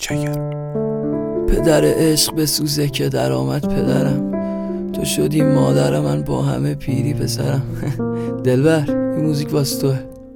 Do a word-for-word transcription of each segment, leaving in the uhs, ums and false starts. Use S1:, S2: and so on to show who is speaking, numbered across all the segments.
S1: پدر عشق به سوزه که در آمد پدرم، تو شدی مادر من با همه پیری پسرم. دلبر این موزیک واسه توه.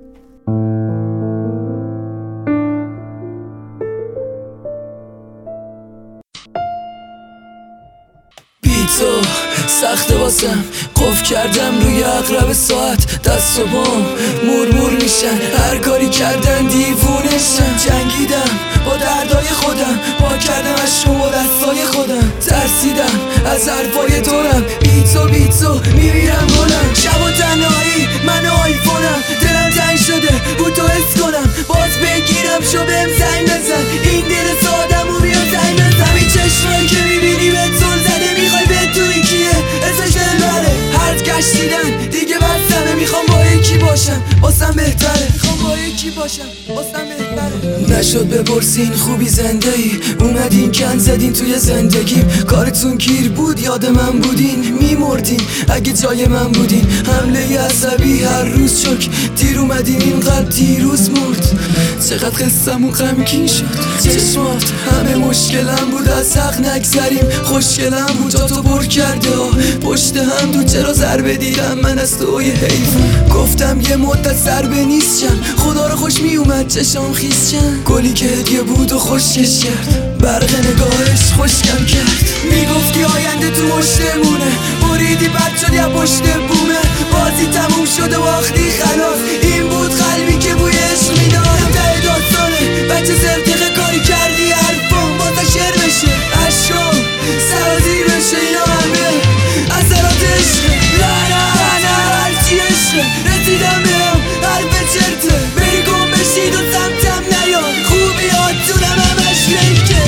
S1: تو سخته واسم، قف کردم روی اقرب ساعت، دست و پام مرمور میشن، هر کاری کردن دیوونشن. جنگیدم با دردای خودم، پاک کردم از شما دستای خودم، ترسیدم از حرفای دورم، بی تو بی تو میمیرم گلم. شب و تنهایی من آیفونم، دلم تنگ شده بود تو حس کنم، باز بگیرم شو بهم زنگ بزن، این دل سادم و بیا زنگ بزن. این چشمایی که میبینی به تون زده، میخوای بدونی کیه اسمش دلبره. هر گشتیدن دیگه بستمه، میخوام با یکی باشم واسم بهتره، میخوام با یکی باشم واسم بهتره. نشد بپرسین خوبی زنده ای، اومدین کن زدین توی زندگیم، کارتون گیر بود یاد من بودین، میمردین اگه جای من بودین. حمله عصبی هر روز چک دیر اومدین، این قلب دیروز مرد. چقدر قصه‌مون غمگین شد، چشمات همه مشکلم بود، از حق نگذریم خوشگلم بود، جا تو پر کرده ها پشت هم دو. چرا ضربه دیدم من از توی حیفم، گفتم یه مدت ضربه نیست شم، خدا رو خوش میومد چشام خیس شم. گلی که هدیه بود و خوشکش کرد، برق نگاهش خوشگم کرد. میگفتی آینده تو مشتمونه، بریدی بد شدی از پشت بومه، بازی تموم شده واختی خلاص، این بود قلبی که بوی عشق میداد. ته داستانه بچه زرتقه کاری کردی حرفم بازا شعر بشه، عشقم سرازیر بشه، اینا همه اثرات عشقه. نه نه نه هرچی عشقه، رسیدم بهم حرف چرته، بری گم بشید و سمتم نیاد، خوبیاتونم همش فیکه.